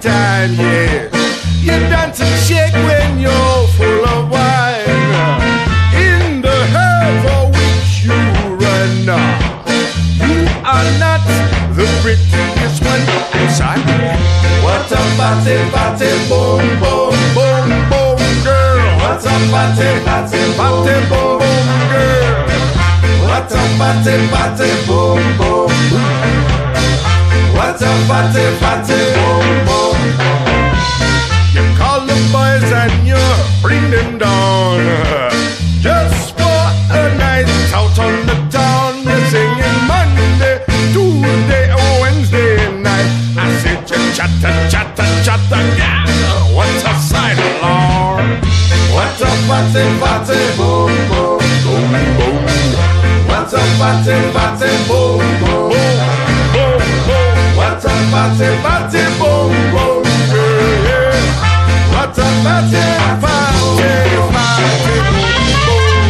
time, yeah. You dance and shake when you're full of wine. In the hell for which you run, you are not the prettiest one. Inside. What a fatty, fatty, boom, boom, boom, boom, girl. What a fatty, fatty, fatty, boom, boom, girl. What a fatty, fatty, boom, boom. What a fatty, fatty, boom, boom. You call the boys and you bring them down. Just for a night out on the town. You're singing Monday, Tuesday, Wednesday night. I said you chatter, chatter, chatter, yeah. What a sight, Lord. What a fatty, fatty, boom, boom, boom, boom. What a fatty, fatty, boom, boom, boom, boom. What a fatty, fatty, boom, boom, yeah, yeah. What a fatty, fatty, fatty, boom,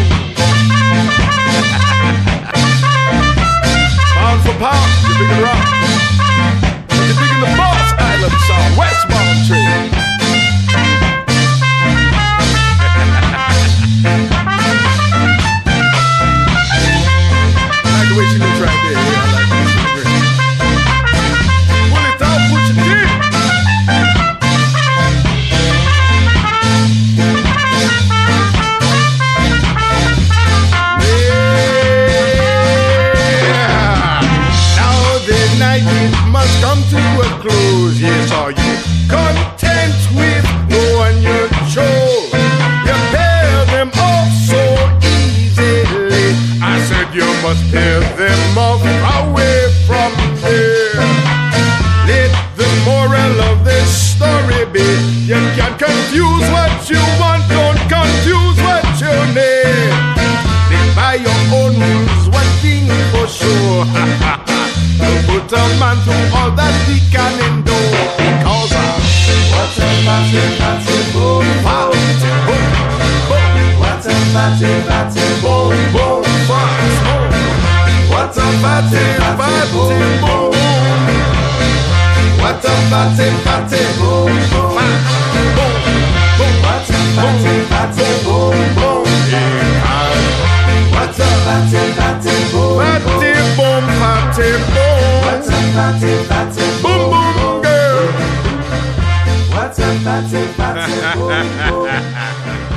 boom. Pound for pound, you're digging rock. You're digging the Boss Island song, Westbound Tree. I like the way she looks right there. Yeah, I like the way she looks great. Pull it out, put your dick. Must come to a close. Yes, are you content with knowing your chores? You pay them off so easily. I said you must pay them off away from here. Let the moral of this story be: you can't confuse what you want, don't confuse what you need. Live by your own rules, one thing for sure. Put a man through all that he can endure. Because what a fatty, fatty, boom, boom, boom, boom. What a fatty, fatty, boom, boom, boom. What a fatty, fatty, boom, boom. What a fatty, fatty, boom, boom, boom, boom. What a fatty, fatty, boom, boom. What a fatty, fatty, boom, fatty, boom, fatty, boom. What's a fatty, fatty, boom, boom, girl? What's a fatty, fatty, boom, boom?